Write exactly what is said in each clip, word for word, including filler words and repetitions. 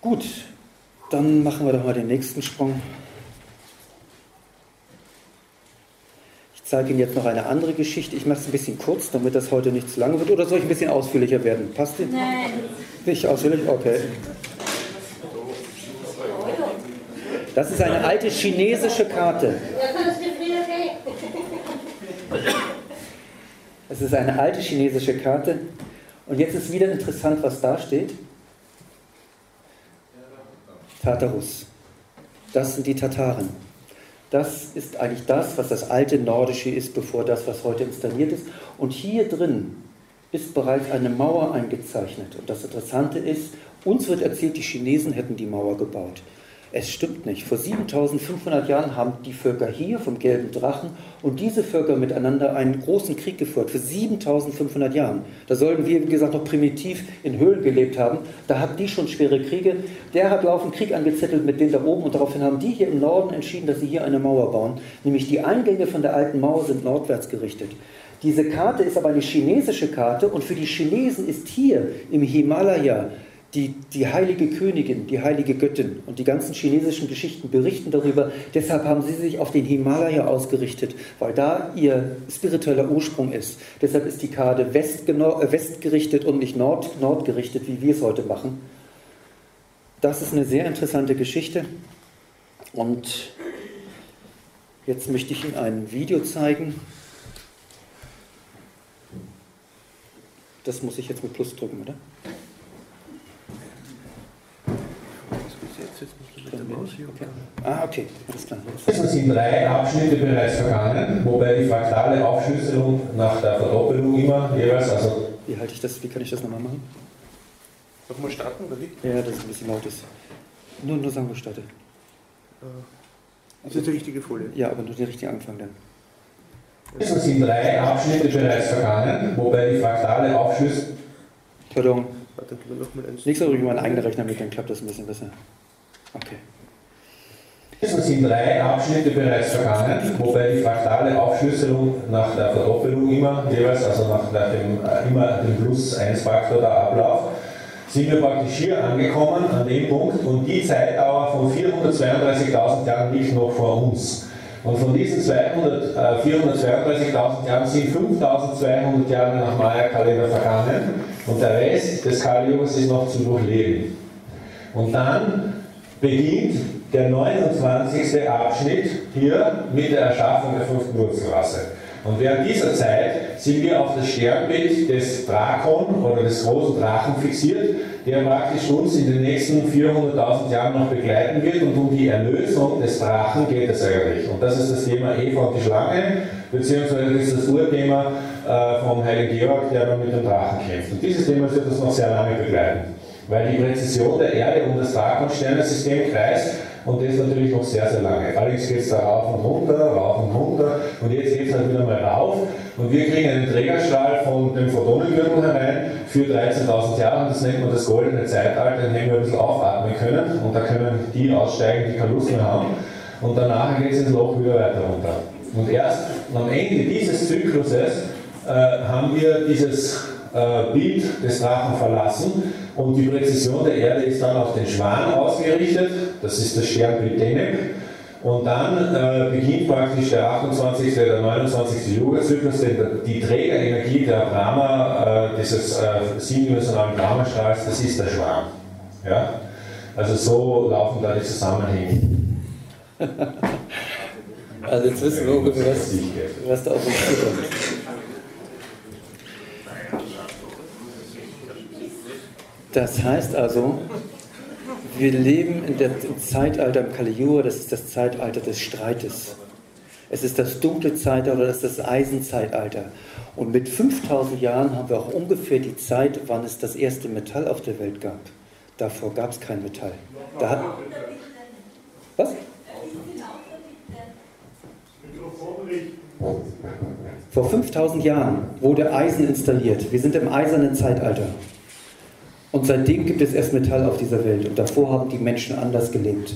Gut, dann machen wir doch mal den nächsten Sprung. Ich zeige Ihnen jetzt noch eine andere Geschichte. Ich mache es ein bisschen kurz, damit das heute nicht zu lange wird. Oder soll ich ein bisschen ausführlicher werden? Passt Ihnen? Nein. Nicht ausführlich? Okay. Das ist eine alte chinesische Karte. Es ist eine alte chinesische Karte. Und jetzt ist wieder interessant, was da steht. Tartarus. Das sind die Tataren. Das ist eigentlich das, was das alte Nordische ist, bevor das, was heute installiert ist. Und hier drin ist bereits eine Mauer eingezeichnet. Und das Interessante ist, uns wird erzählt, die Chinesen hätten die Mauer gebaut. Es stimmt nicht. Vor siebentausendfünfhundert Jahren haben die Völker hier vom Gelben Drachen und diese Völker miteinander einen großen Krieg geführt. Für siebentausendfünfhundert Jahren. Da sollten wir, wie gesagt, noch primitiv in Höhlen gelebt haben. Da hatten die schon schwere Kriege. Der hat laufend Krieg angezettelt mit denen da oben und daraufhin haben die hier im Norden entschieden, dass sie hier eine Mauer bauen. Nämlich die Eingänge von der alten Mauer sind nordwärts gerichtet. Diese Karte ist aber eine chinesische Karte und für die Chinesen ist hier im Himalaya Die, die heilige Königin, die heilige Göttin und die ganzen chinesischen Geschichten berichten darüber. Deshalb haben sie sich auf den Himalaya ausgerichtet, weil da ihr spiritueller Ursprung ist. Deshalb ist die Karte westgerichtet und nicht nord, nordgerichtet, wie wir es heute machen. Das ist eine sehr interessante Geschichte. Und jetzt möchte ich Ihnen ein Video zeigen. Das muss ich jetzt mit Plus drücken, oder? Okay. Ah, okay, alles klar. Es sind drei Abschnitte bereits vergangen, wobei die fraktale Aufschlüsselung nach der Verdoppelung immer jeweils, also... Wie halte ich das, wie kann ich das nochmal machen? Nochmal starten, oder wie? Ja, das ist ein bisschen laut ist. Nur, nur sagen wir starte. Das ist die richtige Folie. Ja, aber nur den richtigen Anfang dann. Es sind drei Abschnitte bereits vergangen, wobei die fraktale Aufschlüsselung... Pardon. Warte, dann noch mal eins. Nächstes Mal ich meinen eigenen Rechner mit, dann klappt das ein bisschen besser. Okay. Es sind drei Abschnitte bereits vergangen, wobei die fraktale Aufschlüsselung nach der Verdoppelung immer jeweils, also nach dem, äh, immer dem Plus eins Faktor der Ablauf, sind wir praktisch hier angekommen an dem Punkt und die Zeitdauer von vierhundertzweiunddreißigtausend Jahren liegt noch vor uns. Und von diesen vierhundertzweiunddreißigtausend Jahren sind fünftausendzweihundert Jahre nach Maya-Kalender vergangen und der Rest des Kali-Yugas ist noch zu durchleben. Und dann beginnt der neunundzwanzigste Abschnitt hier mit der Erschaffung der fünften Wurzelrasse. Und während dieser Zeit sind wir auf das Sternbild des Drakon oder des großen Drachen fixiert, der praktisch uns in den nächsten vierhunderttausend Jahren noch begleiten wird und um die Erlösung des Drachen geht es eigentlich. Und das ist das Thema Eva und die Schlange, beziehungsweise das ist das Urthema äh, vom Heiligen Georg, der dann mit dem Drachen kämpft. Und dieses Thema wird uns noch sehr lange begleiten, weil die Präzision der Erde um das Drakon-Sternensystem kreist und das natürlich noch sehr, sehr lange. Allerdings geht es da rauf und runter, rauf und runter und jetzt geht es halt wieder mal rauf und wir kriegen einen Trägerstrahl von dem Photonengürtel herein für dreizehntausend Jahre und das nennt man das goldene Zeitalter, in dem wir ein bisschen aufatmen können und da können die aussteigen, die keine Lust mehr haben und danach geht es ins Loch wieder weiter runter. Und erst am Ende dieses Zykluses äh, haben wir dieses äh, Bild des Drachen verlassen und die Präzision der Erde ist dann auf den Schwan ausgerichtet, das ist das Sternbild Deneb. Und dann äh, beginnt praktisch der achtundzwanzigste, der neunundzwanzigste Yuga-Zyklus, denn die Trägerenergie der Brahma, äh, dieses äh, siebendimensionalen Brahma-Strahls, das ist der Schwan. Ja? Also so laufen da die Zusammenhänge. Also jetzt wissen wir ungefähr, was, was da auf uns zukommt. Das heißt also, wir leben in der, im Zeitalter im Kali-Yuga, das ist das Zeitalter des Streites. Es ist das dunkle Zeitalter, das ist das Eisenzeitalter. Und mit fünftausend Jahren haben wir auch ungefähr die Zeit, wann es das erste Metall auf der Welt gab. Davor gab es kein Metall. Da hat, was? Vor fünftausend Jahren wurde Eisen installiert. Wir sind im eisernen Zeitalter. Und seitdem gibt es erst Metall auf dieser Welt. Und davor haben die Menschen anders gelebt.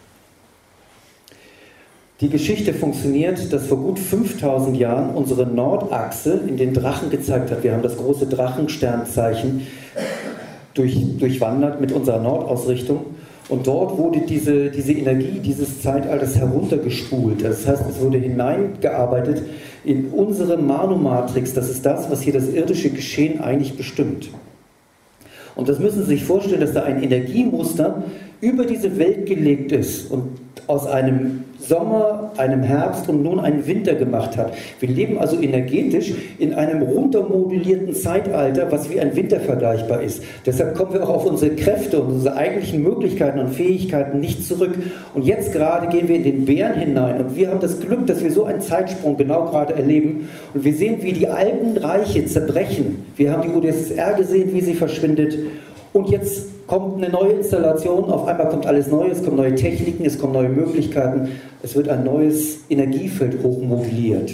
Die Geschichte funktioniert, dass vor gut fünftausend Jahren unsere Nordachse in den Drachen gezeigt hat. Wir haben das große Drachensternzeichen durch, durchwandert mit unserer Nordausrichtung. Und dort wurde diese, diese Energie dieses Zeitalters heruntergespult. Das heißt, es wurde hineingearbeitet in unsere Manu-Matrix. Das ist das, was hier das irdische Geschehen eigentlich bestimmt. Und das müssen Sie sich vorstellen, dass da ein Energiemuster über diese Welt gelegt ist und aus einem Sommer, einem Herbst und nun einen Winter gemacht hat. Wir leben also energetisch in einem runtermodulierten Zeitalter, was wie ein Winter vergleichbar ist. Deshalb kommen wir auch auf unsere Kräfte und unsere eigentlichen Möglichkeiten und Fähigkeiten nicht zurück. Und jetzt gerade gehen wir in den Bären hinein und wir haben das Glück, dass wir so einen Zeitsprung genau gerade erleben und wir sehen, wie die alten Reiche zerbrechen. Wir haben die U d S S R gesehen, wie sie verschwindet. Und jetzt kommt eine neue Installation, auf einmal kommt alles Neues, es kommen neue Techniken, es kommen neue Möglichkeiten, es wird ein neues Energiefeld hochmoduliert.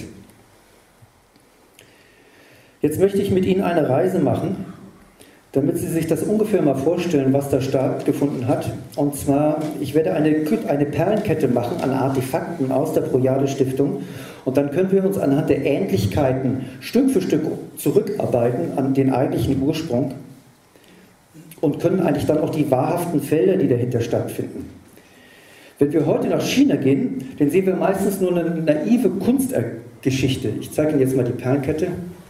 Jetzt möchte ich mit Ihnen eine Reise machen, damit Sie sich das ungefähr mal vorstellen, was da stattgefunden hat. Und zwar, ich werde eine, eine Perlenkette machen an Artefakten aus der Projade-Stiftung und dann können wir uns anhand der Ähnlichkeiten Stück für Stück zurückarbeiten an den eigentlichen Ursprung und können eigentlich dann auch die wahrhaften Felder, die dahinter stattfinden. Wenn wir heute nach China gehen, dann sehen wir meistens nur eine naive Kunstgeschichte. Ich zeige Ihnen jetzt mal die Perlenkette.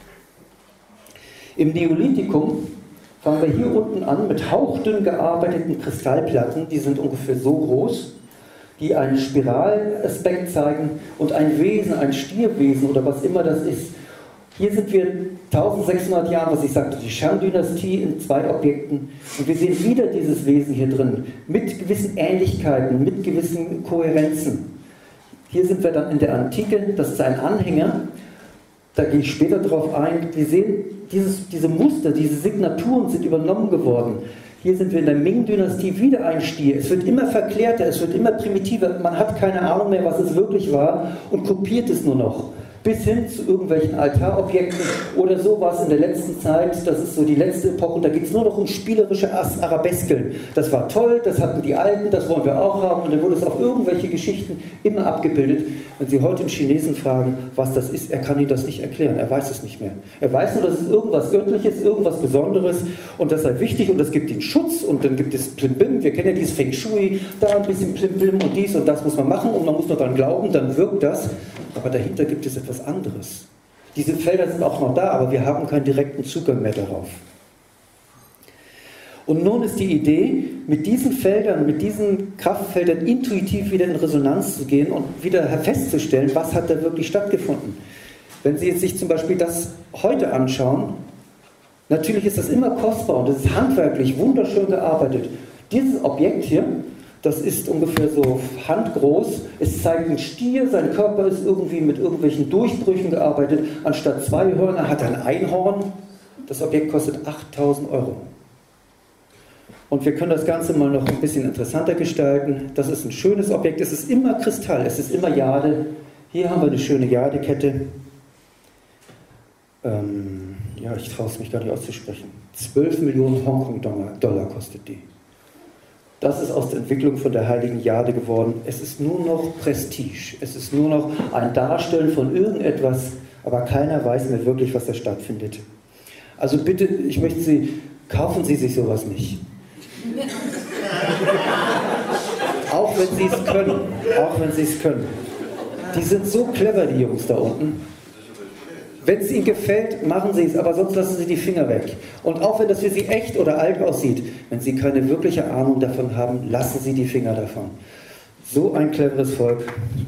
Im Neolithikum fangen wir hier unten an mit hauchdünn gearbeiteten Kristallplatten, die sind ungefähr so groß, die einen Spiralaspekt zeigen und ein Wesen, ein Stierwesen oder was immer das ist. Hier sind wir eintausendsechshundert Jahre, was ich sagte, die Shang-Dynastie in zwei Objekten. Und wir sehen wieder dieses Wesen hier drin, mit gewissen Ähnlichkeiten, mit gewissen Kohärenzen. Hier sind wir dann in der Antike, das ist ein Anhänger, da gehe ich später drauf ein. Wir sehen, dieses, diese Muster, diese Signaturen sind übernommen geworden. Hier sind wir in der Ming-Dynastie, wieder ein Stier. Es wird immer verklärter, es wird immer primitiver, man hat keine Ahnung mehr, was es wirklich war und kopiert es nur noch. Bis hin zu irgendwelchen Altarobjekten oder sowas in der letzten Zeit, das ist so die letzte Epoche, da geht es nur noch um spielerische Arabeskeln. Das war toll, das hatten die Alten, das wollen wir auch haben und dann wurde es auf irgendwelche Geschichten immer abgebildet. Wenn Sie heute einen Chinesen fragen, was das ist, er kann Ihnen das nicht erklären, er weiß es nicht mehr. Er weiß nur, dass es irgendwas Göttliches, irgendwas Besonderes und das sei wichtig und es gibt den Schutz und dann gibt es Plimbim, wir kennen ja dieses Feng Shui, da ein bisschen Plimbim und dies und das muss man machen und man muss nur daran glauben, dann wirkt das. Aber dahinter gibt es etwas anderes. Diese Felder sind auch noch da, aber wir haben keinen direkten Zugang mehr darauf. Und nun ist die Idee, mit diesen Feldern, mit diesen Kraftfeldern intuitiv wieder in Resonanz zu gehen und wieder festzustellen, was hat da wirklich stattgefunden. Wenn Sie jetzt sich zum Beispiel das heute anschauen, natürlich ist das immer kostbar und es ist handwerklich wunderschön gearbeitet. Dieses Objekt hier, das ist ungefähr so handgroß. Es zeigt einen Stier, sein Körper ist irgendwie mit irgendwelchen Durchbrüchen gearbeitet. Anstatt zwei Hörner hat er ein Einhorn. Das Objekt kostet achttausend Euro. Und wir können das Ganze mal noch ein bisschen interessanter gestalten. Das ist ein schönes Objekt. Es ist immer Kristall, es ist immer Jade. Hier haben wir eine schöne Jadekette. Ähm, ja, ich traue es mich gar nicht auszusprechen. zwölf Millionen Hongkong-Dollar kostet die. Das ist aus der Entwicklung von der heiligen Jade geworden. Es ist nur noch Prestige. Es ist nur noch ein Darstellen von irgendetwas, aber keiner weiß mehr wirklich, was da stattfindet. Also bitte, ich möchte Sie, kaufen Sie sich sowas nicht. Auch wenn Sie es können. Auch wenn Sie es können. Die sind so clever, die Jungs da unten. Wenn es Ihnen gefällt, machen Sie es, aber sonst lassen Sie die Finger weg. Und auch wenn das für Sie echt oder alt aussieht, wenn Sie keine wirkliche Ahnung davon haben, lassen Sie die Finger davon. So ein cleveres Volk.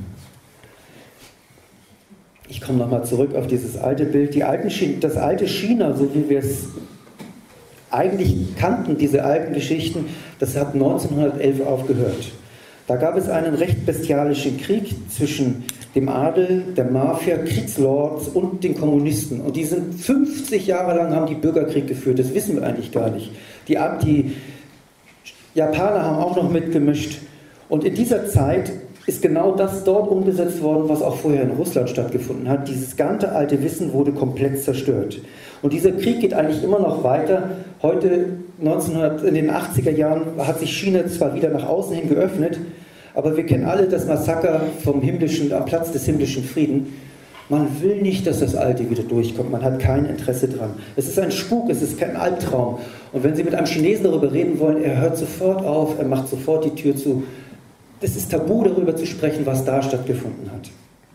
Ich komme nochmal zurück auf dieses alte Bild. Die alten China, das alte China, so wie wir es eigentlich kannten, diese alten Geschichten, das hat neunzehnhundertelf aufgehört. Da gab es einen recht bestialischen Krieg zwischen dem Adel, der Mafia, Kriegslords und den Kommunisten. Und die sind fünfzig Jahre lang haben die Bürgerkrieg geführt. Das wissen wir eigentlich gar nicht. Die, die Japaner haben auch noch mitgemischt. Und in dieser Zeit ist genau das dort umgesetzt worden, was auch vorher in Russland stattgefunden hat. Dieses ganze alte Wissen wurde komplett zerstört. Und dieser Krieg geht eigentlich immer noch weiter. Heute, neunzehnhundert, in den achtziger Jahren, hat sich China zwar wieder nach außen hin geöffnet, aber wir kennen alle das Massaker vom himmlischen, am Platz des himmlischen Frieden. Man will nicht, dass das Alte wieder durchkommt. Man hat kein Interesse dran. Es ist ein Spuk, es ist kein Albtraum. Und wenn Sie mit einem Chinesen darüber reden wollen, er hört sofort auf, er macht sofort die Tür zu. Es ist tabu, darüber zu sprechen, was da stattgefunden hat.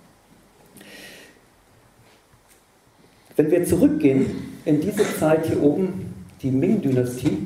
Wenn wir zurückgehen in diese Zeit hier oben, die Ming-Dynastie,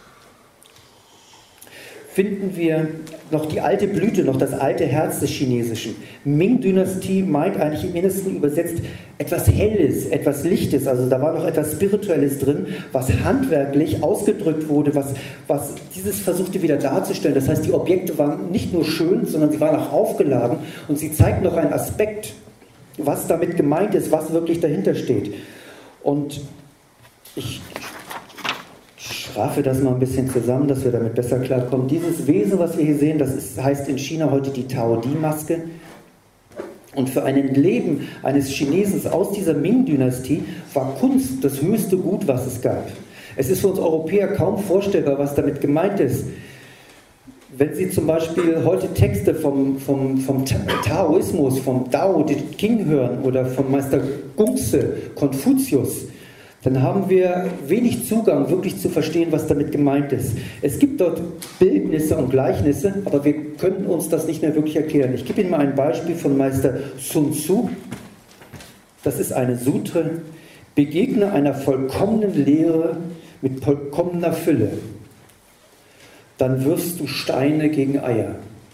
finden wir noch die alte Blüte, noch das alte Herz des Chinesischen. Ming-Dynastie meint eigentlich im Innersten übersetzt etwas Helles, etwas Lichtes, also da war noch etwas Spirituelles drin, was handwerklich ausgedrückt wurde, was, was dieses versuchte wieder darzustellen. Das heißt, die Objekte waren nicht nur schön, sondern sie waren auch aufgeladen und sie zeigten noch einen Aspekt, was damit gemeint ist, was wirklich dahinter steht. Und ich schraffe das mal ein bisschen zusammen, dass wir damit besser klarkommen. Dieses Wesen, was wir hier sehen, das ist, heißt in China heute die Tao-Di-Maske. Und für ein Leben eines Chinesen aus dieser Ming-Dynastie war Kunst das höchste Gut, was es gab. Es ist für uns Europäer kaum vorstellbar, was damit gemeint ist. Wenn Sie zum Beispiel heute Texte vom, vom, vom Taoismus, vom Dao De King hören oder vom Meister Gongse, Konfuzius, dann haben wir wenig Zugang, wirklich zu verstehen, was damit gemeint ist. Es gibt dort Bildnisse und Gleichnisse, aber wir können uns das nicht mehr wirklich erklären. Ich gebe Ihnen mal ein Beispiel von Meister Sun Tzu. Das ist eine Sutre. Begegne einer vollkommenen Lehre mit vollkommener Fülle. Dann wirfst du Steine gegen Eier.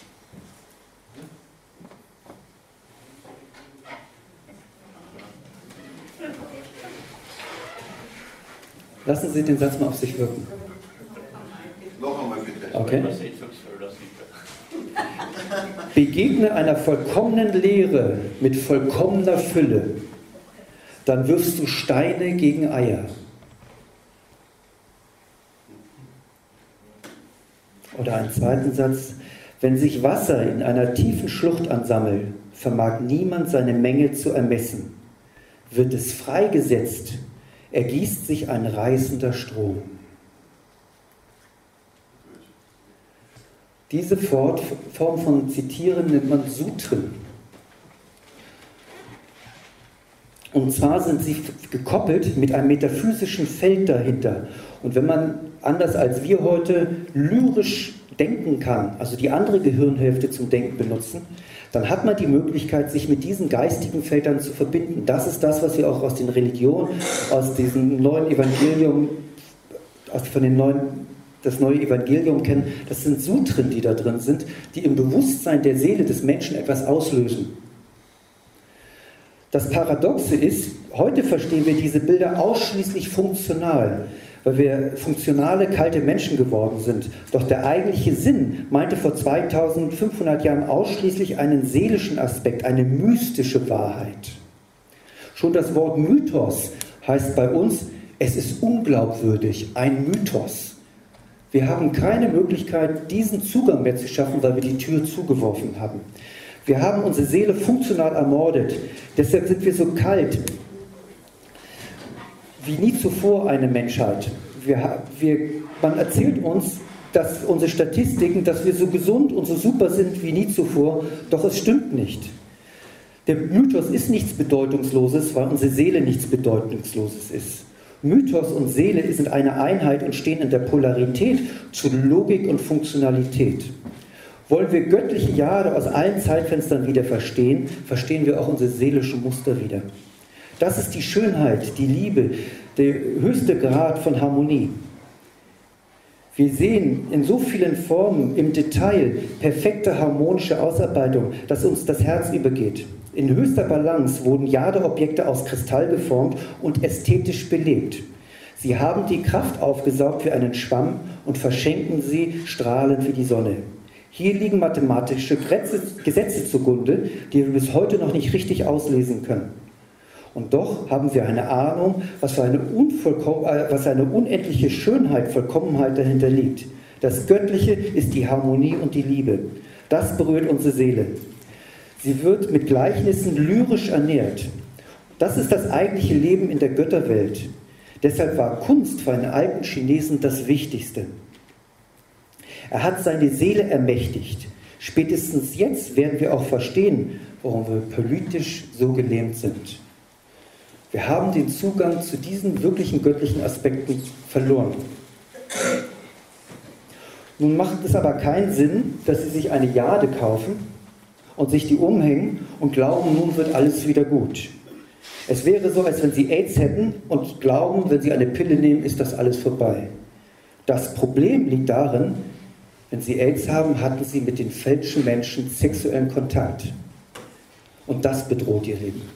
Lassen Sie den Satz mal auf sich wirken. Noch einmal bitte. Okay. Begegne einer vollkommenen Lehre mit vollkommener Fülle, dann wirfst du Steine gegen Eier. Oder einen zweiten Satz. Wenn sich Wasser in einer tiefen Schlucht ansammelt, vermag niemand seine Menge zu ermessen. Wird es freigesetzt, ergießt sich ein reißender Strom. Diese Form von Zitieren nennt man Sutren. Und zwar sind sie gekoppelt mit einem metaphysischen Feld dahinter. Und wenn man, anders als wir heute, lyrisch denken kann, also die andere Gehirnhälfte zum Denken benutzen, dann hat man die Möglichkeit, sich mit diesen geistigen Feldern zu verbinden. Das ist das, was wir auch aus den Religionen, aus diesem neuen Evangelium, aus, von den neuen, das neue Evangelium kennen. Das sind Sutren, die da drin sind, die im Bewusstsein der Seele des Menschen etwas auslösen. Das Paradoxe ist, heute verstehen wir diese Bilder ausschließlich funktional, weil wir funktionale, kalte Menschen geworden sind. Doch der eigentliche Sinn meinte vor zweitausendfünfhundert Jahren ausschließlich einen seelischen Aspekt, eine mystische Wahrheit. Schon das Wort Mythos heißt bei uns, es ist unglaubwürdig, ein Mythos. Wir haben keine Möglichkeit, diesen Zugang mehr zu schaffen, weil wir die Tür zugeworfen haben. Wir haben unsere Seele funktional ermordet. Deshalb sind wir so kalt wie nie zuvor eine Menschheit. Wir, wir, man erzählt uns, dass unsere Statistiken, dass wir so gesund und so super sind wie nie zuvor, doch es stimmt nicht. Der Mythos ist nichts Bedeutungsloses, weil unsere Seele nichts Bedeutungsloses ist. Mythos und Seele sind eine Einheit und stehen in der Polarität zu Logik und Funktionalität. Wollen wir göttliche Jahre aus allen Zeitfenstern wieder verstehen, verstehen wir auch unsere seelischen Muster wieder. Das ist die Schönheit, die Liebe, der höchste Grad von Harmonie. Wir sehen in so vielen Formen im Detail perfekte harmonische Ausarbeitung, dass uns das Herz übergeht. In höchster Balance wurden Jadeobjekte aus Kristall geformt und ästhetisch belebt. Sie haben die Kraft aufgesaugt wie einen Schwamm und verschenken sie strahlend wie die Sonne. Hier liegen mathematische Gesetze zugrunde, die wir bis heute noch nicht richtig auslesen können. Und doch haben wir eine Ahnung, was für eine, was eine unendliche Schönheit, Vollkommenheit dahinter liegt. Das Göttliche ist die Harmonie und die Liebe. Das berührt unsere Seele. Sie wird mit Gleichnissen lyrisch ernährt. Das ist das eigentliche Leben in der Götterwelt. Deshalb war Kunst für einen alten Chinesen das Wichtigste. Er hat seine Seele ermächtigt. Spätestens jetzt werden wir auch verstehen, warum wir politisch so gelähmt sind. Wir haben den Zugang zu diesen wirklichen göttlichen Aspekten verloren. Nun macht es aber keinen Sinn, dass Sie sich eine Jade kaufen und sich die umhängen und glauben, nun wird alles wieder gut. Es wäre so, als wenn Sie AIDS hätten und glauben, wenn Sie eine Pille nehmen, ist das alles vorbei. Das Problem liegt darin, wenn Sie AIDS haben, hatten Sie mit den falschen Menschen sexuellen Kontakt. Und das bedroht Ihr Leben.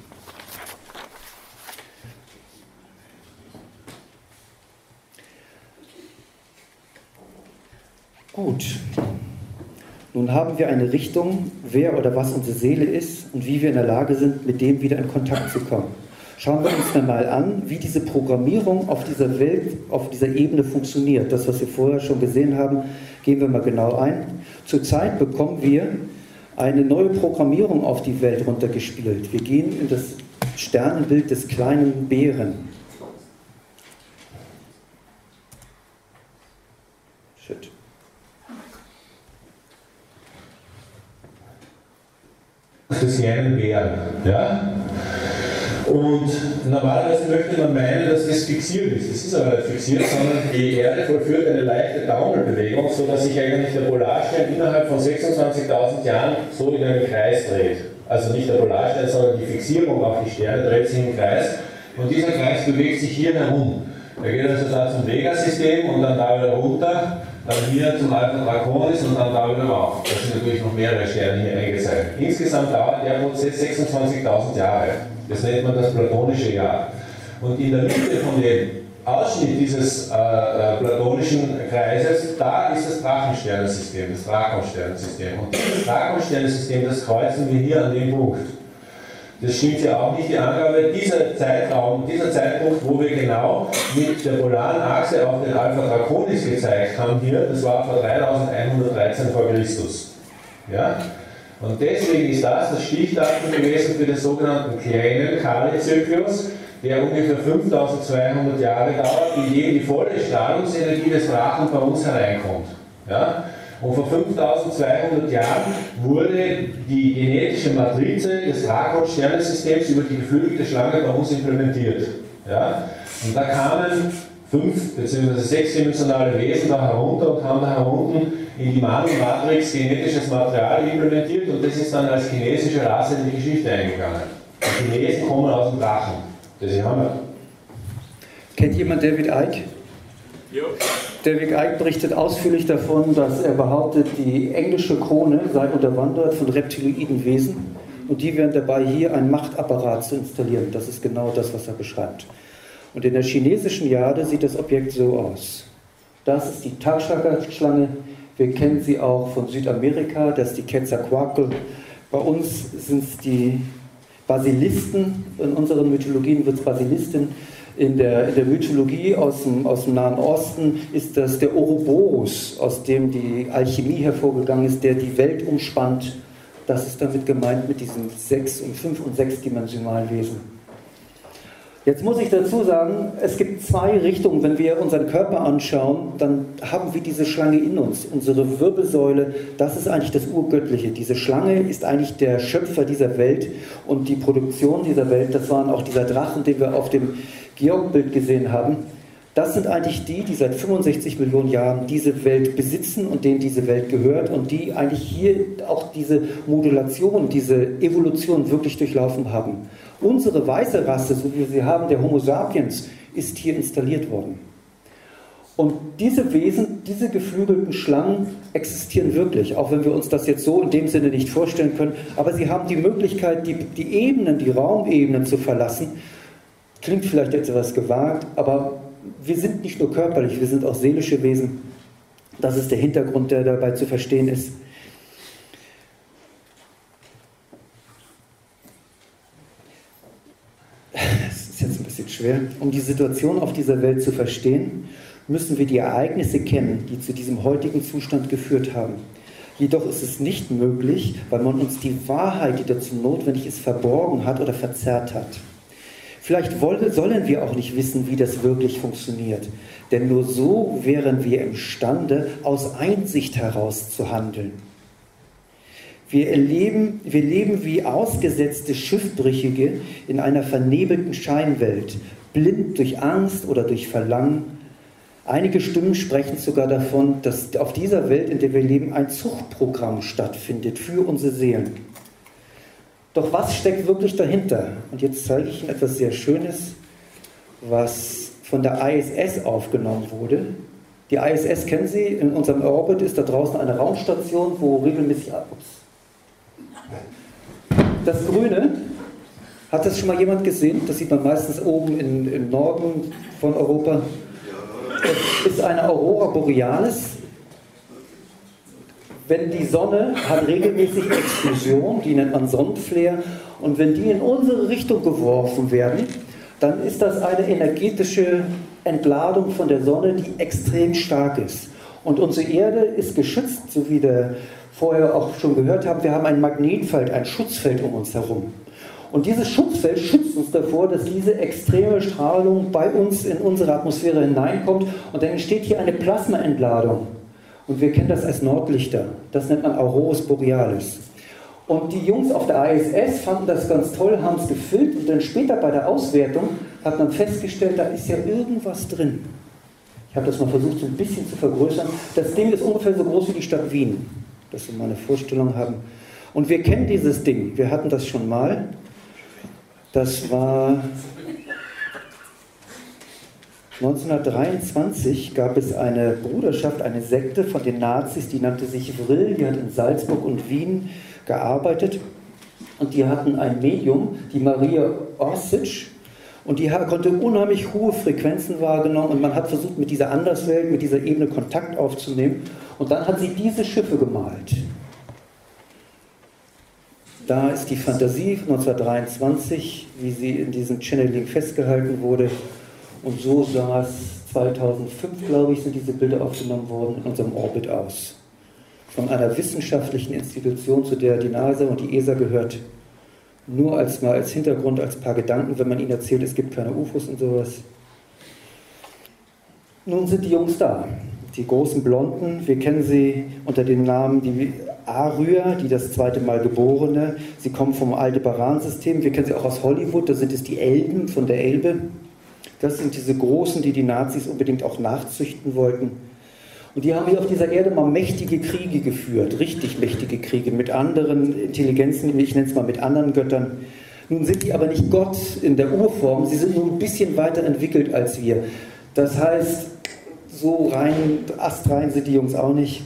Gut. Nun haben wir eine Richtung, wer oder was unsere Seele ist und wie wir in der Lage sind, mit dem wieder in Kontakt zu kommen. Schauen wir uns einmal an, wie diese Programmierung auf dieser Welt, auf dieser Ebene funktioniert. Das, was wir vorher schon gesehen haben, gehen wir mal genau ein. Zurzeit bekommen wir eine neue Programmierung auf die Welt runtergespielt. Wir gehen in das Sternenbild des kleinen Bären. Shit. Des kleinen Bären. Ja? Und normalerweise möchte man meinen, dass das fixiert ist. Es ist aber nicht fixiert, sondern die Erde vollführt eine leichte Daumenbewegung, sodass sich eigentlich der Polarstern innerhalb von sechsundzwanzigtausend Jahren so in einen Kreis dreht. Also nicht der Polarstern, sondern die Fixierung auf die Sterne dreht sich im Kreis. Und dieser Kreis bewegt sich hier herum. Er geht also da zum Vega-System und dann da wieder runter, dann hier zum Alpha Draconis und dann da wieder rauf. Das sind natürlich noch mehrere Sterne hier eingezeichnet. Insgesamt dauert der Prozess sechsundzwanzigtausend Jahre. Das nennt man das platonische Jahr. Und in der Mitte von dem Ausschnitt dieses äh, äh, platonischen Kreises, da ist das Drachensternensystem, das Drakon-Sternensystem. Und dieses Drakon-Sternensystem, das kreuzen wir hier an dem Punkt. Das stimmt ja auch nicht, die Angabe, dieser Zeitraum, dieser Zeitpunkt, wo wir genau mit der polaren Achse auf den Alpha Draconis gezeigt haben hier, das war vor dreitausendeinhundertdreizehn vor Christus. Ja? Und deswegen ist das das Stichdatum gewesen für den sogenannten kleinen Kali-Zyklus, der ungefähr fünftausendzweihundert Jahre dauert, in dem die volle Strahlungsenergie des Drachen bei uns hereinkommt. Ja? Und vor fünftausendzweihundert Jahren wurde die genetische Matrize des Drakon-Sternensystems über die geflügelte Schlange bei uns implementiert. Ja? Und da kamen fünf bzw. sechsdimensionale Wesen da herunter und haben da herunten in die Manu-Matrix genetisches Material implementiert und das ist dann als chinesische Rasse in die Geschichte eingegangen. Die Chinesen kommen aus dem Drachen. Das ist Hammer. Kennt jemand David Icke? Ja. David Icke berichtet ausführlich davon, dass er behauptet, die englische Krone sei unterwandert von reptiloiden Wesen und die wären dabei, hier einen Machtapparat zu installieren. Das ist genau das, was er beschreibt. Und in der chinesischen Jade sieht das Objekt so aus. Das ist die Takshaka-Schlange. Wir kennen sie auch von Südamerika, das ist die Quetzalcoatl. Bei uns sind es die Basilisten, in unseren Mythologien wird es Basilistin. In der, in der Mythologie aus dem, aus dem Nahen Osten ist das der Ouroboros, aus dem die Alchemie hervorgegangen ist, der die Welt umspannt. Das ist damit gemeint mit diesen sechs- und fünf- und sechsdimensionalen Wesen. Jetzt muss ich dazu sagen, es gibt zwei Richtungen. Wenn wir unseren Körper anschauen, dann haben wir diese Schlange in uns. Unsere Wirbelsäule, das ist eigentlich das Urgöttliche. Diese Schlange ist eigentlich der Schöpfer dieser Welt und die Produktion dieser Welt, das waren auch dieser Drachen, den wir auf dem Georg-Bild gesehen haben. Das sind eigentlich die, die seit fünfundsechzig Millionen Jahren diese Welt besitzen und denen diese Welt gehört und die eigentlich hier auch diese Modulation, diese Evolution wirklich durchlaufen haben. Unsere weiße Rasse, so wie wir sie haben, der Homo sapiens, ist hier installiert worden. Und diese Wesen, diese geflügelten Schlangen existieren wirklich, auch wenn wir uns das jetzt so in dem Sinne nicht vorstellen können, aber sie haben die Möglichkeit, die, die Ebenen, die Raumebenen zu verlassen. Klingt vielleicht jetzt etwas gewagt, aber wir sind nicht nur körperlich, wir sind auch seelische Wesen. Das ist der Hintergrund, der dabei zu verstehen ist. Es ist jetzt ein bisschen schwer. Um die Situation auf dieser Welt zu verstehen, müssen wir die Ereignisse kennen, die zu diesem heutigen Zustand geführt haben. Jedoch ist es nicht möglich, weil man uns die Wahrheit, die dazu notwendig ist, verborgen hat oder verzerrt hat. Vielleicht wollen, sollen wir auch nicht wissen, wie das wirklich funktioniert. Denn nur so wären wir imstande, aus Einsicht heraus zu handeln. Wir erleben, wir leben wie ausgesetzte Schiffbrüchige in einer vernebelten Scheinwelt, blind durch Angst oder durch Verlangen. Einige Stimmen sprechen sogar davon, dass auf dieser Welt, in der wir leben, ein Zuchtprogramm stattfindet für unsere Seelen. Doch was steckt wirklich dahinter? Und jetzt zeige ich Ihnen etwas sehr Schönes, was von der I S S aufgenommen wurde. Die I S S kennen Sie, in unserem Orbit ist da draußen eine Raumstation, wo regelmäßig... Ups. Das Grüne, hat das schon mal jemand gesehen? Das sieht man meistens oben in, im Norden von Europa. Das ist eine Aurora Borealis. Wenn die Sonne hat regelmäßig Explosion, die nennt man Sonnenflare, und wenn die in unsere Richtung geworfen werden, dann ist das eine energetische Entladung von der Sonne, die extrem stark ist. Und unsere Erde ist geschützt, so wie wir vorher auch schon gehört haben. Wir haben ein Magnetfeld, ein Schutzfeld um uns herum. Und dieses Schutzfeld schützt uns davor, dass diese extreme Strahlung bei uns in unsere Atmosphäre hineinkommt, und dann entsteht hier eine Plasmaentladung. Und wir kennen das als Nordlichter. Das nennt man Auroras Borealis. Und die Jungs auf der I S S fanden das ganz toll, haben es gefilmt, und dann später bei der Auswertung hat man festgestellt, da ist ja irgendwas drin. Ich habe das mal versucht, so ein bisschen zu vergrößern. Das Ding ist ungefähr so groß wie die Stadt Wien, dass wir mal eine Vorstellung haben. Und wir kennen dieses Ding, wir hatten das schon mal. Das war neunzehnhundertdreiundzwanzig, gab es eine Bruderschaft, eine Sekte von den Nazis, die nannte sich Vril, die hat in Salzburg und Wien gearbeitet, und die hatten ein Medium, die Maria Orsic, und die konnte unheimlich hohe Frequenzen wahrgenommen, und man hat versucht, mit dieser Anderswelt, mit dieser Ebene Kontakt aufzunehmen, und dann hat sie diese Schiffe gemalt. Da ist die Fantasie neunzehnhundertdreiundzwanzig, wie sie in diesem Channeling festgehalten wurde, und so sah es zweitausendfünf, glaube ich, sind diese Bilder aufgenommen worden, in unserem Orbit aus. Von einer wissenschaftlichen Institution, zu der die NASA und die E S A gehört. Nur als mal als Hintergrund, als paar Gedanken, wenn man ihnen erzählt, es gibt keine U F Os und sowas. Nun sind die Jungs da, die großen Blonden. Wir kennen sie unter dem Namen die Arya, die das zweite Mal Geborene. Sie kommen vom Aldebaran-System. Wir kennen sie auch aus Hollywood, da sind es die Elben von der Elbe. Das sind diese Großen, die die Nazis unbedingt auch nachzüchten wollten. Und die haben hier auf dieser Erde mal mächtige Kriege geführt, richtig mächtige Kriege mit anderen Intelligenzen, ich nenne es mal mit anderen Göttern. Nun sind die aber nicht Gott in der Urform, sie sind nur ein bisschen weiter entwickelt als wir. Das heißt, so rein, astrein sind die Jungs auch nicht.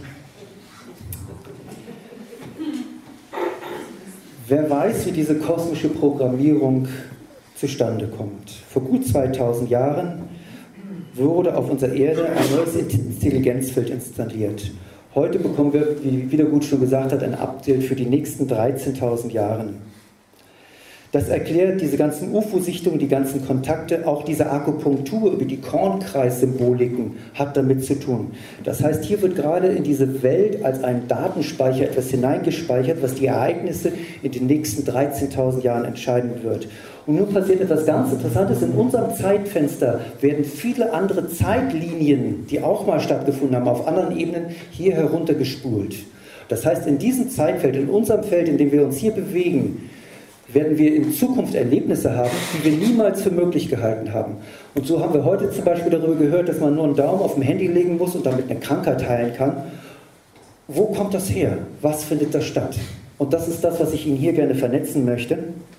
Wer weiß, wie diese kosmische Programmierung zustande kommt. Vor gut zweitausend Jahren wurde auf unserer Erde ein neues Intelligenzfeld installiert. Heute bekommen wir, wie Wiedergut schon gesagt hat, ein Update für die nächsten dreizehntausend Jahre. Das erklärt diese ganzen U F O-Sichtungen, die ganzen Kontakte, auch diese Akupunktur über die Kornkreissymboliken hat damit zu tun. Das heißt, hier wird gerade in diese Welt als ein Datenspeicher etwas hineingespeichert, was die Ereignisse in den nächsten dreizehntausend Jahren entscheiden wird. Und nun passiert etwas ganz Interessantes. In unserem Zeitfenster werden viele andere Zeitlinien, die auch mal stattgefunden haben, auf anderen Ebenen, hier heruntergespult. Das heißt, in diesem Zeitfeld, in unserem Feld, in dem wir uns hier bewegen, werden wir in Zukunft Erlebnisse haben, die wir niemals für möglich gehalten haben. Und so haben wir heute zum Beispiel darüber gehört, dass man nur einen Daumen auf dem Handy legen muss und damit eine Krankheit heilen kann. Wo kommt das her? Was findet da statt? Und das ist das, was ich Ihnen hier gerne vernetzen möchte.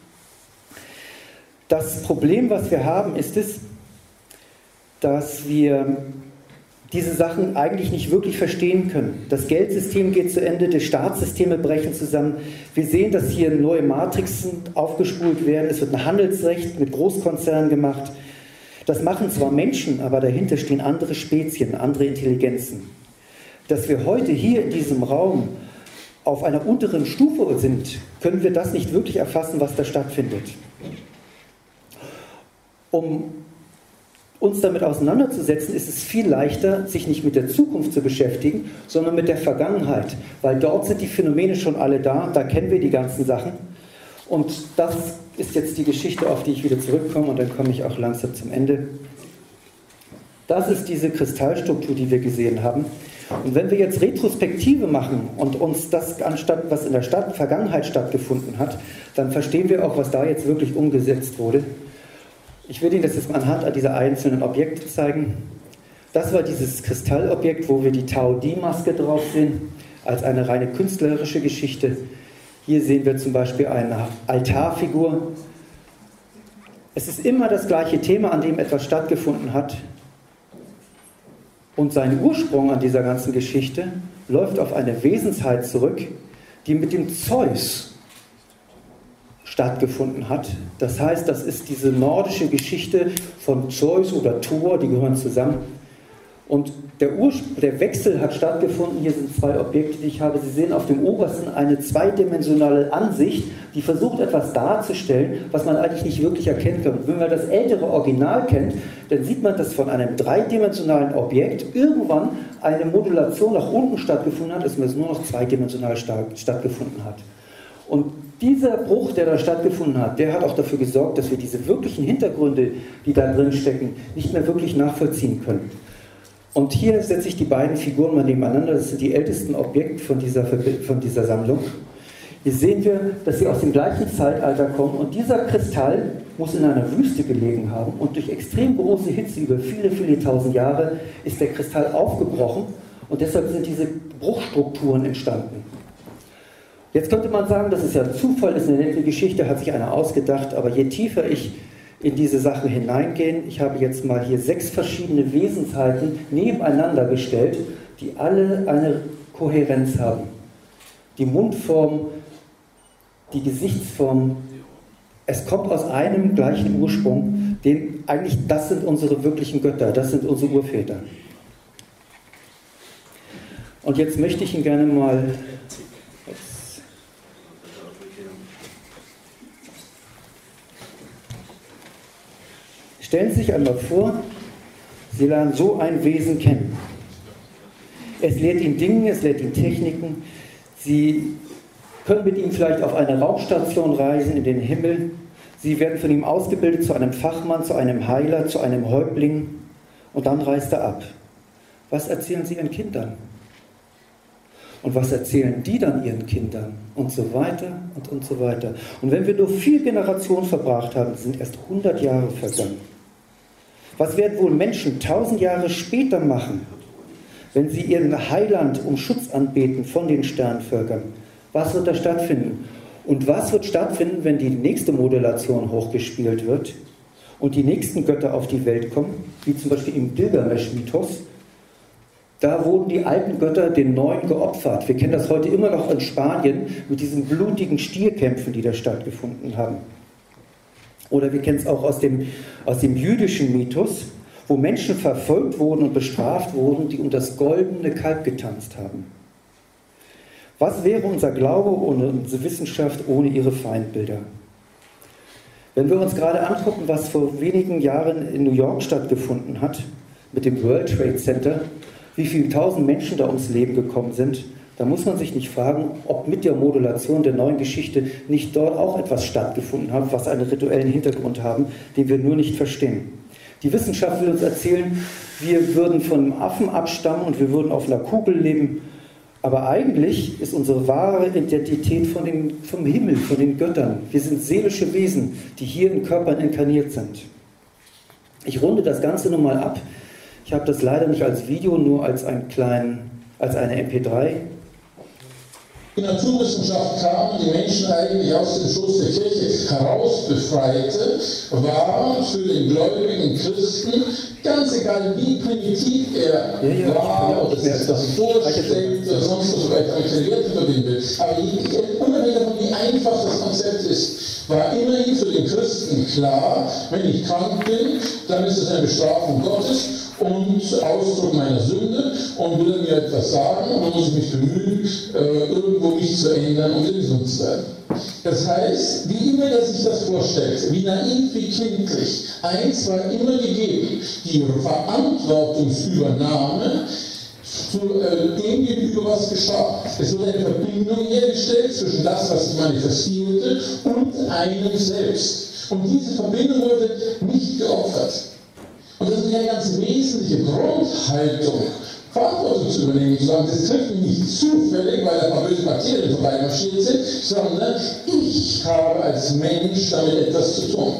Das Problem, was wir haben, ist es, dass wir diese Sachen eigentlich nicht wirklich verstehen können. Das Geldsystem geht zu Ende, die Staatssysteme brechen zusammen. Wir sehen, dass hier neue Matrixen aufgespult werden. Es wird ein Handelsrecht mit Großkonzernen gemacht. Das machen zwar Menschen, aber dahinter stehen andere Spezien, andere Intelligenzen. Dass wir heute hier in diesem Raum auf einer unteren Stufe sind, können wir das nicht wirklich erfassen, was da stattfindet. Um uns damit auseinanderzusetzen, ist es viel leichter, sich nicht mit der Zukunft zu beschäftigen, sondern mit der Vergangenheit, weil dort sind die Phänomene schon alle da, da kennen wir die ganzen Sachen. Und das ist jetzt die Geschichte, auf die ich wieder zurückkomme, und dann komme ich auch langsam zum Ende. Das ist diese Kristallstruktur, die wir gesehen haben. Und wenn wir jetzt Retrospektive machen und uns das anstatt, was in der Stadt, Vergangenheit stattgefunden hat, dann verstehen wir auch, was da jetzt wirklich umgesetzt wurde. Ich will Ihnen das jetzt mal anhand dieser einzelnen Objekte zeigen. Das war dieses Kristallobjekt, wo wir die Tao-Di-Maske drauf sehen, als eine reine künstlerische Geschichte. Hier sehen wir zum Beispiel eine Altarfigur. Es ist immer das gleiche Thema, an dem etwas stattgefunden hat. Und sein Ursprung an dieser ganzen Geschichte läuft auf eine Wesensheit zurück, die mit dem Zeus stattgefunden hat. Das heißt, das ist diese nordische Geschichte von Zeus oder Thor, die gehören zusammen. Und der, Urspr- der Wechsel hat stattgefunden. Hier sind zwei Objekte, die ich habe. Sie sehen auf dem obersten eine zweidimensionale Ansicht, die versucht, etwas darzustellen, was man eigentlich nicht wirklich erkennen kann. Und wenn man das ältere Original kennt, dann sieht man, dass von einem dreidimensionalen Objekt irgendwann eine Modulation nach unten stattgefunden hat, dass es nur noch zweidimensional stattgefunden hat. Und dieser Bruch, der da stattgefunden hat, der hat auch dafür gesorgt, dass wir diese wirklichen Hintergründe, die da drin stecken, nicht mehr wirklich nachvollziehen können. Und hier setze ich die beiden Figuren mal nebeneinander. Das sind die ältesten Objekte von dieser, von dieser Sammlung. Hier sehen wir, dass sie aus dem gleichen Zeitalter kommen. Und dieser Kristall muss in einer Wüste gelegen haben. Und durch extrem große Hitze über viele, viele tausend Jahre ist der Kristall aufgebrochen. Und deshalb sind diese Bruchstrukturen entstanden. Jetzt könnte man sagen, das ist ja Zufall, ist eine nette Geschichte, hat sich einer ausgedacht. Aber je tiefer ich in diese Sachen hineingehen. Ich habe jetzt mal hier sechs verschiedene Wesensheiten nebeneinander gestellt, die alle eine Kohärenz haben. Die Mundform, die Gesichtsform, es kommt aus einem gleichen Ursprung, den eigentlich, das sind unsere wirklichen Götter, das sind unsere Urväter. Und jetzt möchte ich Ihnen gerne mal stellen Sie sich einmal vor, Sie lernen so ein Wesen kennen. Es lehrt Ihnen Dinge, es lehrt Ihnen Techniken. Sie können mit ihm vielleicht auf eine Raumstation reisen in den Himmel. Sie werden von ihm ausgebildet zu einem Fachmann, zu einem Heiler, zu einem Häuptling. Und dann reist er ab. Was erzählen Sie Ihren Kindern? Und was erzählen die dann ihren Kindern? Und so weiter und, und so weiter. Und wenn wir nur vier Generationen verbracht haben, sind erst hundert Jahre vergangen. Was werden wohl Menschen tausend Jahre später machen, wenn sie ihren Heiland um Schutz anbeten von den Sternvölkern? Was wird da stattfinden? Und was wird stattfinden, wenn die nächste Modellation hochgespielt wird und die nächsten Götter auf die Welt kommen, wie zum Beispiel im Gilgamesch-Mythos? Da wurden die alten Götter den neuen geopfert. Wir kennen das heute immer noch in Spanien mit diesen blutigen Stierkämpfen, die da stattgefunden haben. Oder wir kennen es auch aus dem, aus dem jüdischen Mythos, wo Menschen verfolgt wurden und bestraft wurden, die um das goldene Kalb getanzt haben. Was wäre unser Glaube und unsere Wissenschaft ohne ihre Feindbilder? Wenn wir uns gerade angucken, was vor wenigen Jahren in New York stattgefunden hat, mit dem World Trade Center, wie viele tausend Menschen da ums Leben gekommen sind, da muss man sich nicht fragen, ob mit der Modulation der neuen Geschichte nicht dort auch etwas stattgefunden hat, was einen rituellen Hintergrund haben, den wir nur nicht verstehen. Die Wissenschaft will uns erzählen, wir würden von einem Affen abstammen und wir würden auf einer Kugel leben, aber eigentlich ist unsere wahre Identität von dem, vom Himmel, von den Göttern. Wir sind seelische Wesen, die hier in Körpern inkarniert sind. Ich runde das Ganze nun mal ab. Ich habe das leider nicht als Video, nur als, einen kleinen, als eine M P drei. Die Naturwissenschaft kam, die Menschen eigentlich aus dem Schoß der Kirche heraus befreite, war für den gläubigen Christen, ganz egal wie primitiv er ja, ja, war oder sich das vorstellt oder sonst was vielleicht damit verliert verbinden will, aber unabhängig davon, wie einfach das Konzept ist, war immerhin für den Christen klar, wenn ich krank bin, dann ist es eine Bestrafung Gottes und Ausdruck meiner Sünde und will er mir etwas sagen und dann muss ich mich bemühen, äh, irgendwo mich zu ändern und gesund zu sein. Das heißt, wie immer er sich das vorstellt, wie naiv, wie kindlich, eins war immer gegeben, die Verantwortungsübernahme zu äh, dem gegenüber, was geschah. Es wurde eine Verbindung hergestellt zwischen das, was sich manifestierte und einem selbst. Und diese Verbindung wurde nicht geopfert. Und das ist eine ganz wesentliche Grundhaltung Verantwortung zu übernehmen, zu sagen, das trifft mich nicht zufällig, weil da ein paar böse Bakterien vorbeimarschiert sind, sondern ich habe als Mensch damit etwas zu tun.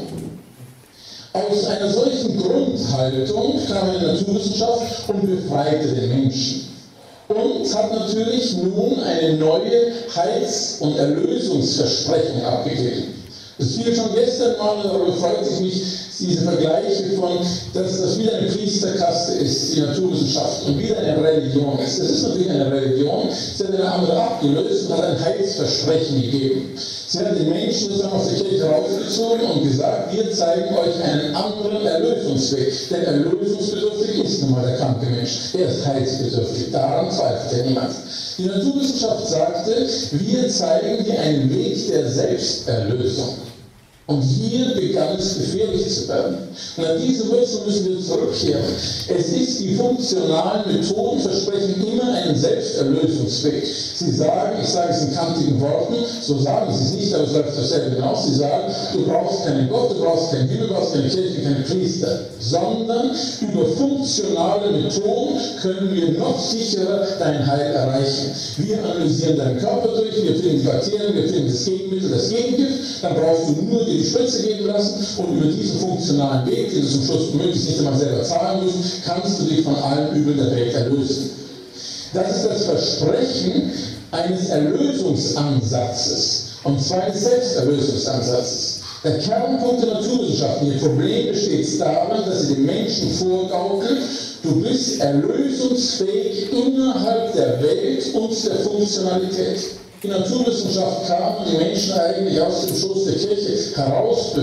Aus einer solchen Grundhaltung kam eine Naturwissenschaft und befreite den Menschen. Und hat natürlich nun eine neue Heils- und Erlösungsversprechen abgegeben. Das fiel schon gestern mal, darüber freut sich mich, diese Vergleiche von, dass das wieder eine Priesterkaste ist, die Naturwissenschaft, und wieder eine Religion ist. Das ist natürlich eine Religion, sie hat eine andere abgelöst und hat ein Heilsversprechen gegeben. Sie hat den Menschen sozusagen aus der Kirche rausgezogen und gesagt, wir zeigen euch einen anderen Erlösungsweg. Denn erlösungsbedürftig ist nun mal der kranke Mensch. Er ist heilsbedürftig, daran zweifelt ja niemand. Die Naturwissenschaft sagte, wir zeigen dir einen Weg der Selbsterlösung. Und hier begann es gefährlich zu werden. Und an diese Wurzel müssen wir zurückkehren. Es ist, die funktionalen Methoden versprechen immer einen Selbsterlösungsweg. Sie sagen, ich sage es in kantigen Worten, so sagen sie es nicht, aber es läuft dasselbe hinaus. Sie sagen, du brauchst keinen Gott, du brauchst keinen Himmel, du brauchst keine Kirche, keinen Priester. Sondern über funktionale Methoden können wir noch sicherer dein Heil erreichen. Wir analysieren deinen Körper durch, wir finden die Bakterien, wir finden das Gegenmittel, das Gegengift, dann brauchst du nur die Spritze geben lassen und über diesen funktionalen Weg, den du zum Schluss möglichst nicht einmal selber zahlen musst, kannst du dich von allen Übeln der Welt erlösen. Das ist das Versprechen eines Erlösungsansatzes, und zwar eines Selbsterlösungsansatzes. Der Kernpunkt der Naturwissenschaften, ihr Problem besteht darin, dass sie den Menschen vorgaukeln, du bist erlösungsfähig innerhalb der Welt und der Funktionalität. Die Naturwissenschaft kam und die Menschen eigentlich aus dem Schoß der Kirche heraus.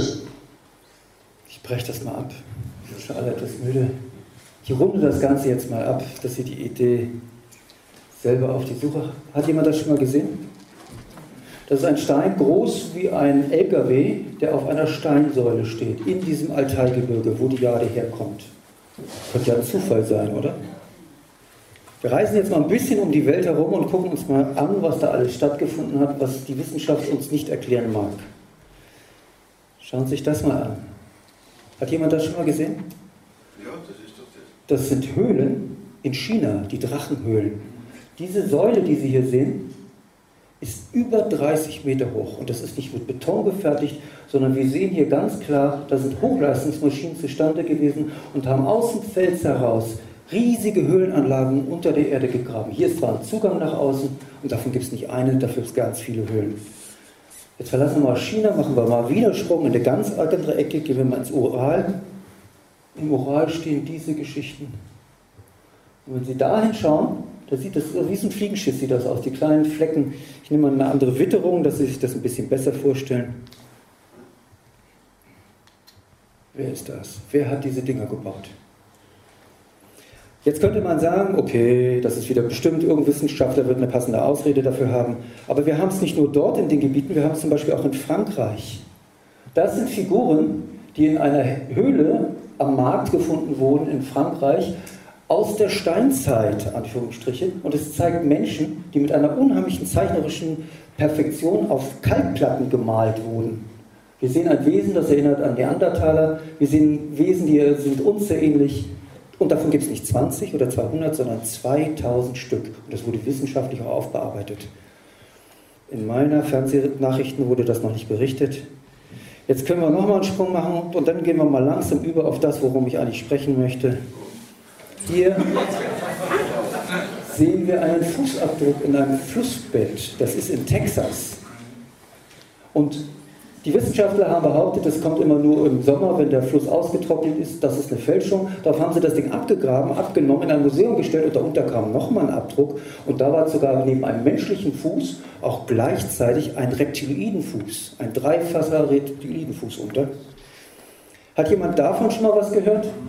Ich breche das mal ab. Ich bin schon alle etwas müde. Ich runde das Ganze jetzt mal ab, dass Sie die Idee selber auf die Suche. Hat jemand das schon mal gesehen? Das ist ein Stein, groß wie ein L K W, der auf einer Steinsäule steht, in diesem Altaigebirge, wo die Jade herkommt. Könnte ja ein Zufall sein, oder? Wir reisen jetzt mal ein bisschen um die Welt herum und gucken uns mal an, was da alles stattgefunden hat, was die Wissenschaft uns nicht erklären mag. Schauen Sie sich das mal an. Hat jemand das schon mal gesehen? Ja, das ist doch das. Das sind Höhlen in China, die Drachenhöhlen. Diese Säule, die Sie hier sehen, ist über dreißig Meter hoch. Und das ist nicht mit Beton gefertigt, sondern wir sehen hier ganz klar, da sind Hochleistungsmaschinen zustande gewesen und haben aus dem Fels heraus riesige Höhlenanlagen unter der Erde gegraben. Hier ist zwar ein Zugang nach außen und davon gibt es nicht eine, dafür gibt es ganz viele Höhlen. Jetzt verlassen wir mal China, machen wir mal wieder Sprung in eine ganz andere Ecke, gehen wir mal ins Ural. Im Ural stehen diese Geschichten. Und wenn Sie dahin schauen, da sieht das wie so ein Fliegenschiss sieht das aus, die kleinen Flecken. Ich nehme mal eine andere Witterung, dass Sie sich das ein bisschen besser vorstellen. Wer ist das? Wer hat diese Dinger gebaut? Jetzt könnte man sagen, okay, das ist wieder bestimmt, irgendein Wissenschaftler wird eine passende Ausrede dafür haben. Aber wir haben es nicht nur dort in den Gebieten, wir haben es zum Beispiel auch in Frankreich. Das sind Figuren, die in einer Höhle am Markt gefunden wurden in Frankreich, aus der Steinzeit, Anführungsstriche. Und es zeigt Menschen, die mit einer unheimlichen zeichnerischen Perfektion auf Kalkplatten gemalt wurden. Wir sehen ein Wesen, das erinnert an Neandertaler. Wir sehen Wesen, die sind uns sehr ähnlich. Und davon gibt es nicht zwanzig oder zweihundert, sondern zweitausend Stück. Und das wurde wissenschaftlich auch aufbearbeitet. In meiner Fernsehnachrichten wurde das noch nicht berichtet. Jetzt können wir nochmal einen Sprung machen und dann gehen wir mal langsam über auf das, worum ich eigentlich sprechen möchte. Hier sehen wir einen Fußabdruck in einem Flussbett. Das ist in Texas. Und die Wissenschaftler haben behauptet, das kommt immer nur im Sommer, wenn der Fluss ausgetrocknet ist. Das ist eine Fälschung. Darauf haben sie das Ding abgegraben, abgenommen, in ein Museum gestellt und darunter kam nochmal ein Abdruck. Und da war sogar neben einem menschlichen Fuß auch gleichzeitig ein Reptiloidenfuß, ein dreifacher Reptiloidenfuß unter. Hat jemand davon schon mal was gehört? Ja.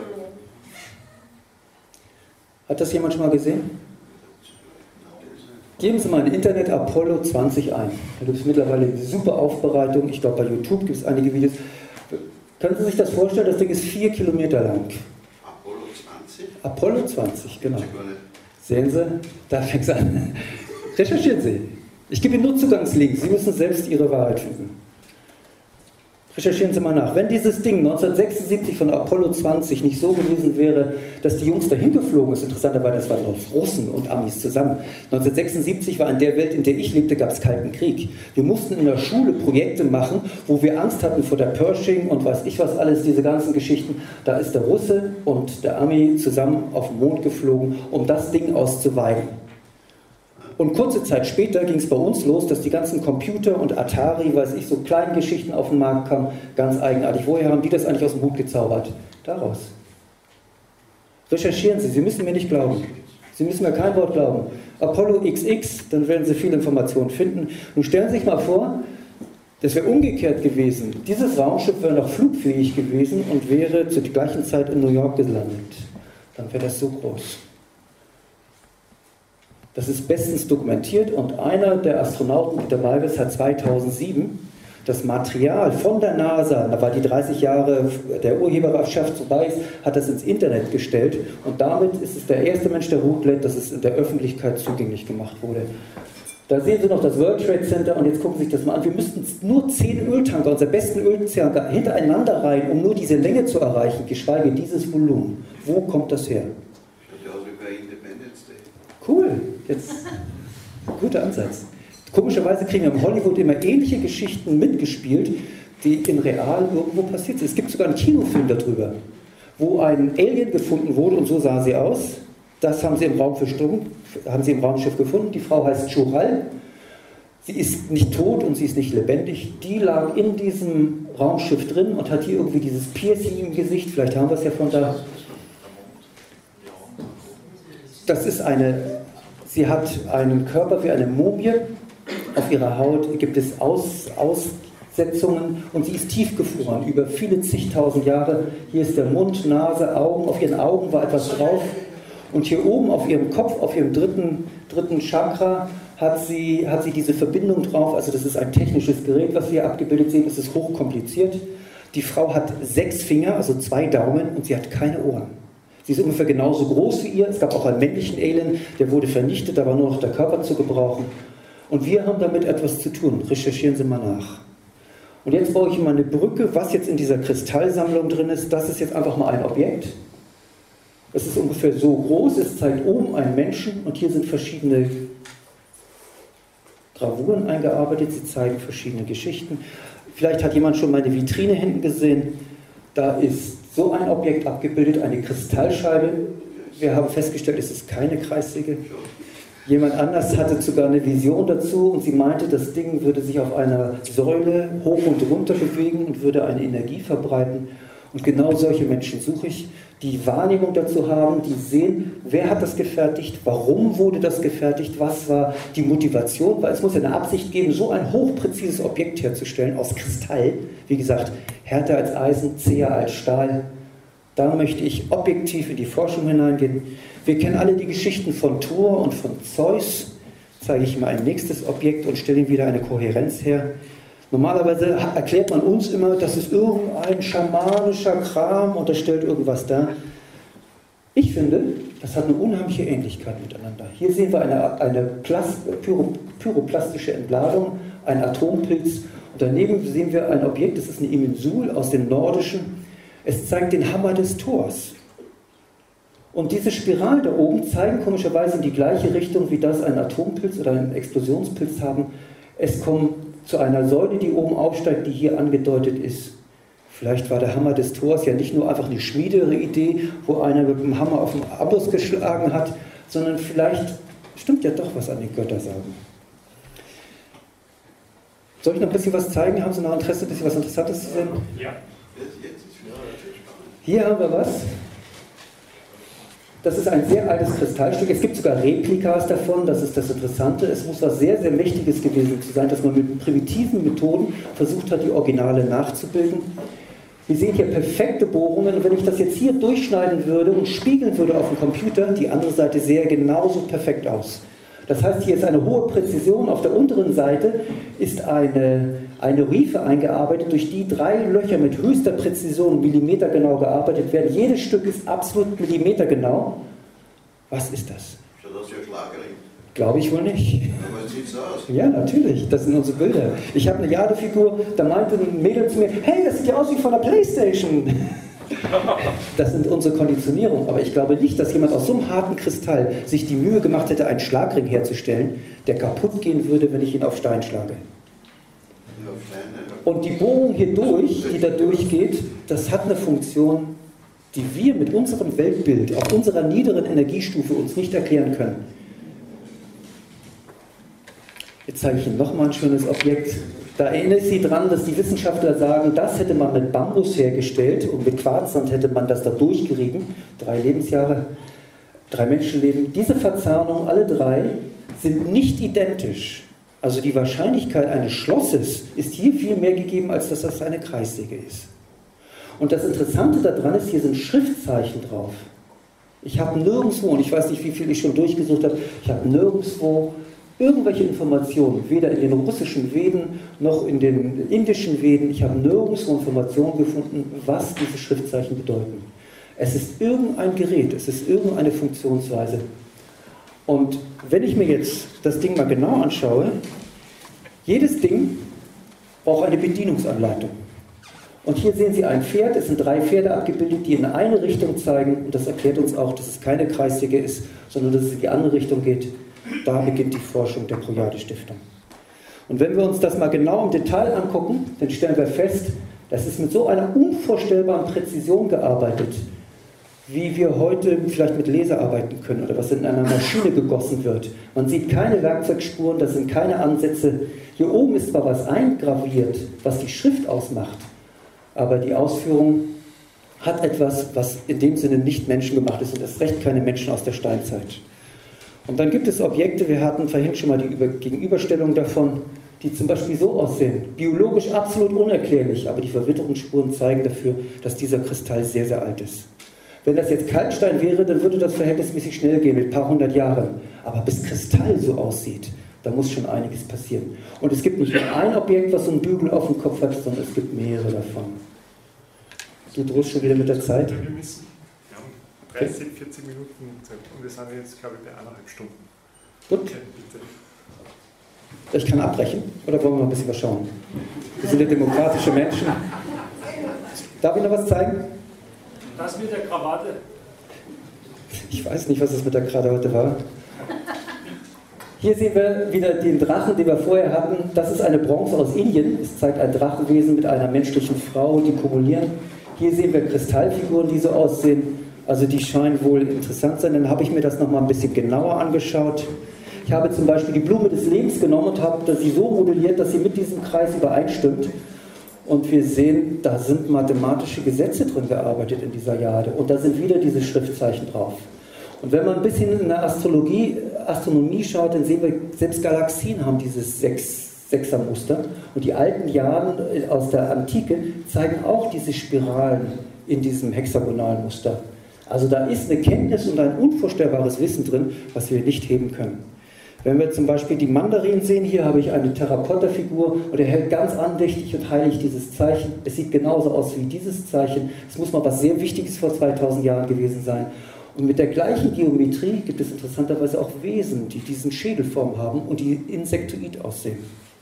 Hat das jemand schon mal gesehen? Geben Sie mal im Internet Apollo zwanzig ein. Da gibt es mittlerweile eine super Aufbereitung. Ich glaube, bei YouTube gibt es einige Videos. Können Sie sich das vorstellen? Das Ding ist vier Kilometer lang. Apollo zwanzig? Apollo zwanzig, genau. Sehen Sie? Da fängt es an. Recherchieren Sie. Ich gebe Ihnen nur Zugangslinks. Sie müssen selbst Ihre Wahrheit finden. Recherchieren Sie mal nach. Wenn dieses Ding neunzehnhundertsechsundsiebzig von Apollo zwanzig nicht so gewesen wäre, dass die Jungs dahin geflogen sind, interessanterweise, das waren noch Russen und Amis zusammen. neunzehnhundertsechsundsiebzig war in der Welt, in der ich lebte, gab es Kalten Krieg. Wir mussten in der Schule Projekte machen, wo wir Angst hatten vor der Pershing und weiß ich was alles, diese ganzen Geschichten. Da ist der Russe und der Ami zusammen auf den Mond geflogen, um das Ding auszuweiten. Und kurze Zeit später ging es bei uns los, dass die ganzen Computer und Atari, weiß ich, so kleine Geschichten auf den Markt kamen, ganz eigenartig. Woher haben die das eigentlich aus dem Hut gezaubert? Daraus. Recherchieren Sie, Sie müssen mir nicht glauben. Sie müssen mir kein Wort glauben. Apollo X X, dann werden Sie viele Informationen finden. Nun stellen Sie sich mal vor, das wäre umgekehrt gewesen. Dieses Raumschiff wäre noch flugfähig gewesen und wäre zur gleichen Zeit in New York gelandet. Dann wäre das so groß. Das ist bestens dokumentiert und einer der Astronauten, der dabei ist, hat zweitausendsieben das Material von der NASA, weil die dreißig Jahre der Urheberschaft vorbei ist, hat das ins Internet gestellt und damit ist es der erste Mensch, der Routlet, dass es in der Öffentlichkeit zugänglich gemacht wurde. Da sehen Sie noch das World Trade Center und jetzt gucken Sie sich das mal an. Wir müssten nur zehn Öltanker, unsere besten Öltanker, hintereinander rein, um nur diese Länge zu erreichen, geschweige dieses Volumen. Wo kommt das her? Cool, jetzt guter Ansatz. Komischerweise kriegen wir in Hollywood immer ähnliche Geschichten mitgespielt, die in real irgendwo passiert sind. Es gibt sogar einen Kinofilm darüber, wo ein Alien gefunden wurde und so sah sie aus. Das haben sie im Raumschiff, haben sie im Raumschiff gefunden. Die Frau heißt Chural. Sie ist nicht tot und sie ist nicht lebendig. Die lag in diesem Raumschiff drin und hat hier irgendwie dieses Piercing im Gesicht. Vielleicht haben wir es ja von da. Das ist eine, sie hat einen Körper wie eine Mumie, auf ihrer Haut gibt es Aus, Aussetzungen und sie ist tiefgefroren über viele zigtausend Jahre. Hier ist der Mund, Nase, Augen, auf ihren Augen war etwas drauf und hier oben auf ihrem Kopf, auf ihrem dritten, dritten Chakra hat sie, hat sie diese Verbindung drauf, also das ist ein technisches Gerät, was wir hier abgebildet sehen, das ist hochkompliziert. Die Frau hat sechs Finger, also zwei Daumen und sie hat keine Ohren. Sie ist ungefähr genauso groß wie ihr. Es gab auch einen männlichen Alien, der wurde vernichtet, da war nur noch der Körper zu gebrauchen. Und wir haben damit etwas zu tun. Recherchieren Sie mal nach. Und jetzt baue ich mal eine Brücke, was jetzt in dieser Kristallsammlung drin ist. Das ist jetzt einfach mal ein Objekt. Es ist ungefähr so groß, es zeigt oben einen Menschen und hier sind verschiedene Gravuren eingearbeitet. Sie zeigen verschiedene Geschichten. Vielleicht hat jemand schon meine Vitrine hinten gesehen. Da ist so ein Objekt abgebildet, eine Kristallscheibe. Wir haben festgestellt, es ist keine kreissäge. Jemand anders hatte sogar eine Vision dazu und sie meinte, das Ding würde sich auf einer Säule hoch und runter bewegen und würde eine Energie verbreiten. Und genau solche Menschen suche ich, die Wahrnehmung dazu haben, die sehen, wer hat das gefertigt, warum wurde das gefertigt, was war die Motivation, weil es muss ja eine Absicht geben, so ein hochpräzises Objekt herzustellen aus Kristall, wie gesagt, härter als Eisen, zäher als Stahl. Da möchte ich objektiv in die Forschung hineingehen. Wir kennen alle die Geschichten von Thor und von Zeus. Zeige ich mal ein nächstes Objekt und stelle ihm wieder eine Kohärenz her. Normalerweise erklärt man uns immer, das ist irgendein schamanischer Kram und das stellt irgendwas dar. Ich finde, das hat eine unheimliche Ähnlichkeit miteinander. Hier sehen wir eine, eine Plast, pyro, pyroplastische Entladung, ein Atompilz und daneben sehen wir ein Objekt, das ist ein Imensul aus dem Nordischen. Es zeigt den Hammer des Thors. Und diese Spiralen da oben zeigen komischerweise in die gleiche Richtung, wie das ein Atompilz oder ein Explosionspilz haben. Es kommt zu einer Säule, die oben aufsteigt, die hier angedeutet ist. Vielleicht war der Hammer des Thors ja nicht nur einfach eine Schmiede-Idee, wo einer mit dem Hammer auf den Amboss geschlagen hat, sondern vielleicht stimmt ja doch, was an die Götter sagen. Soll ich noch ein bisschen was zeigen? Haben Sie noch Interesse, ein bisschen was Interessantes zu sehen? Ja. Hier haben wir was. Das ist ein sehr altes Kristallstück. Es gibt sogar Replikas davon, das ist das Interessante. Es muss was sehr, sehr Mächtiges gewesen zu sein, dass man mit primitiven Methoden versucht hat, die Originale nachzubilden. Wir sehen hier perfekte Bohrungen und wenn ich das jetzt hier durchschneiden würde und spiegeln würde auf dem Computer, die andere Seite sähe genauso perfekt aus. Das heißt, hier ist eine hohe Präzision. Auf der unteren Seite ist eine, eine Riefe eingearbeitet, durch die drei Löcher mit höchster Präzision millimetergenau gearbeitet werden. Jedes Stück ist absolut millimetergenau. Was ist das? Schaut aus wie ein Schlagring. Glaube ich wohl nicht. Aber sieht so aus. Ja, natürlich, das sind unsere Bilder. Ich habe eine Jade-Figur, da meinte ein Mädel zu mir, hey, das sieht ja aus wie von der Playstation. Das sind unsere Konditionierungen, aber ich glaube nicht, dass jemand aus so einem harten Kristall sich die Mühe gemacht hätte, einen Schlagring herzustellen, der kaputt gehen würde, wenn ich ihn auf Stein schlage. Und die Bohrung hier durch, die da durchgeht, das hat eine Funktion, die wir mit unserem Weltbild auf unserer niederen Energiestufe uns nicht erklären können. Jetzt zeige ich Ihnen nochmal ein schönes Objekt. Da erinnere ich Sie dran, dass die Wissenschaftler sagen, das hätte man mit Bambus hergestellt und mit Quarzsand hätte man das da durchgerieben. Drei Lebensjahre, drei Menschenleben. Diese Verzahnungen, alle drei, sind nicht identisch. Also die Wahrscheinlichkeit eines Schlosses ist hier viel mehr gegeben, als dass das eine Kreissäge ist. Und das Interessante daran ist, hier sind Schriftzeichen drauf. Ich habe nirgendwo, und ich weiß nicht, wie viel ich schon durchgesucht habe, ich habe nirgendwo irgendwelche Informationen, weder in den russischen Veden noch in den indischen Veden, ich habe nirgendwo Informationen gefunden, was diese Schriftzeichen bedeuten. Es ist irgendein Gerät, es ist irgendeine Funktionsweise. Und wenn ich mir jetzt das Ding mal genau anschaue, jedes Ding braucht eine Bedienungsanleitung. Und hier sehen Sie ein Pferd, es sind drei Pferde abgebildet, die in eine Richtung zeigen. Und das erklärt uns auch, dass es keine Kreissäge ist, sondern dass es in die andere Richtung geht. Da beginnt die Forschung der Projade-Stiftung. Und wenn wir uns das mal genau im Detail angucken, dann stellen wir fest, das ist mit so einer unvorstellbaren Präzision gearbeitet, wie wir heute vielleicht mit Laser arbeiten können oder was in einer Maschine gegossen wird. Man sieht keine Werkzeugspuren, das sind keine Ansätze. Hier oben ist zwar was eingraviert, was die Schrift ausmacht, aber die Ausführung hat etwas, was in dem Sinne nicht menschengemacht ist und erst recht keine Menschen aus der Steinzeit. Und dann gibt es Objekte, wir hatten vorhin schon mal die Gegenüberstellung davon, die zum Beispiel so aussehen. Biologisch absolut unerklärlich, aber die Verwitterungsspuren zeigen dafür, dass dieser Kristall sehr, sehr alt ist. Wenn das jetzt Kalkstein wäre, dann würde das verhältnismäßig schnell gehen, mit ein paar hundert Jahren. Aber bis Kristall so aussieht, da muss schon einiges passieren. Und es gibt nicht nur ein Objekt, was so einen Bügel auf dem Kopf hat, sondern es gibt mehrere davon. Du drohst schon wieder mit der Zeit? Wir müssen. dreißig, vierzig Minuten Zeit. Und wir sind jetzt, glaube ich, bei eineinhalb Stunden. Gut. Okay, bitte. Ich kann abbrechen, oder wollen wir noch ein bisschen was schauen? Wir sind ja demokratische Menschen. Darf ich noch was zeigen? Das mit der Krawatte. Ich weiß nicht, was das mit der Krawatte war. Hier sehen wir wieder den Drachen, den wir vorher hatten. Das ist eine Bronze aus Indien. Es zeigt ein Drachenwesen mit einer menschlichen Frau, die kumulieren. Hier sehen wir Kristallfiguren, die so aussehen. Also die scheinen wohl interessant sein. Dann habe ich mir das nochmal ein bisschen genauer angeschaut. Ich habe zum Beispiel die Blume des Lebens genommen und habe sie so modelliert, dass sie mit diesem Kreis übereinstimmt. Und wir sehen, da sind mathematische Gesetze drin gearbeitet in dieser Jade. Und da sind wieder diese Schriftzeichen drauf. Und wenn man ein bisschen in der Astrologie, Astronomie schaut, dann sehen wir, selbst Galaxien haben dieses Sechs, Sechsermuster. Und die alten Jaden aus der Antike zeigen auch diese Spiralen in diesem hexagonalen Muster. Also da ist eine Kenntnis und ein unvorstellbares Wissen drin, was wir nicht heben können. Wenn wir zum Beispiel die Mandarinen sehen, hier habe ich eine Terrakotta-Figur und er hält ganz andächtig und heilig dieses Zeichen. Es sieht genauso aus wie dieses Zeichen. Es muss mal was sehr Wichtiges vor zweitausend Jahren gewesen sein. Und mit der gleichen Geometrie gibt es interessanterweise auch Wesen, die diesen Schädelform haben und die insektoid aussehen.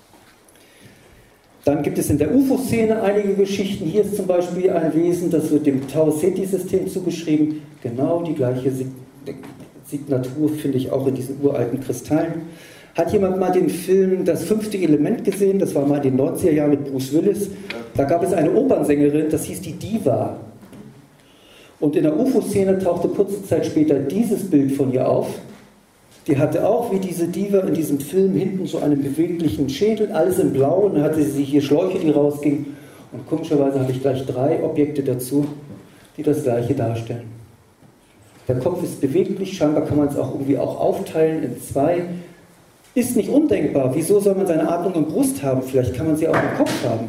Dann gibt es in der U F O-Szene einige Geschichten. Hier ist zum Beispiel ein Wesen, das wird dem Tau-Ceti-System zugeschrieben. Genau die gleiche Signatur finde ich auch in diesen uralten Kristallen. Hat jemand mal den Film Das fünfte Element gesehen? Das war mal in den neunziger Jahren mit Bruce Willis. Da gab es eine Opernsängerin, das hieß die Diva. Und in der U F O-Szene tauchte kurze Zeit später dieses Bild von ihr auf. Die hatte auch wie diese Diva in diesem Film hinten so einen beweglichen Schädel, alles in Blau. Und dann hatte sie hier Schläuche, die rausgingen. Und komischerweise habe ich gleich drei Objekte dazu, die das Gleiche darstellen. Der Kopf ist beweglich, scheinbar kann man es auch irgendwie auch aufteilen in zwei. Ist nicht undenkbar. Wieso soll man seine Atmung im Brust haben? Vielleicht kann man sie auch im Kopf haben.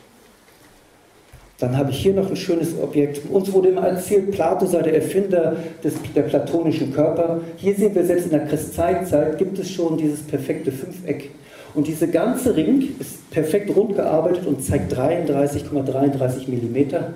Dann habe ich hier noch ein schönes Objekt. Uns wurde immer erzählt, Plato sei der Erfinder des, der platonischen Körper. Hier sehen wir, selbst in der Kristallzeit gibt es schon dieses perfekte Fünfeck. Und dieser ganze Ring ist perfekt rund gearbeitet und zeigt dreiunddreißig Komma dreiunddreißig Millimeter.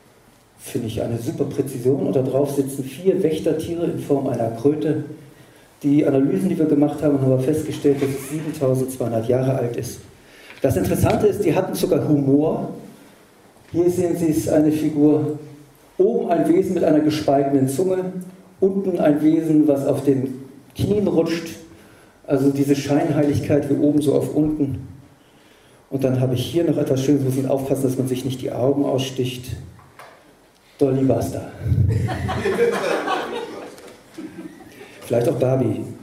Finde ich eine super Präzision. Und da drauf sitzen vier Wächtertiere in Form einer Kröte. die Analysen, die wir gemacht haben, haben wir festgestellt, dass es siebentausendzweihundert Jahre alt ist. Das Interessante ist, die hatten sogar Humor. Hier sehen Sie es, eine Figur, oben ein Wesen mit einer gespaltenen Zunge, unten ein Wesen, was auf den Knien rutscht, also diese Scheinheiligkeit wie oben so auf unten. Und dann habe ich hier noch etwas Schönes, muss man aufpassen, dass man sich nicht die Augen aussticht. Dolly Buster. Vielleicht auch Barbie.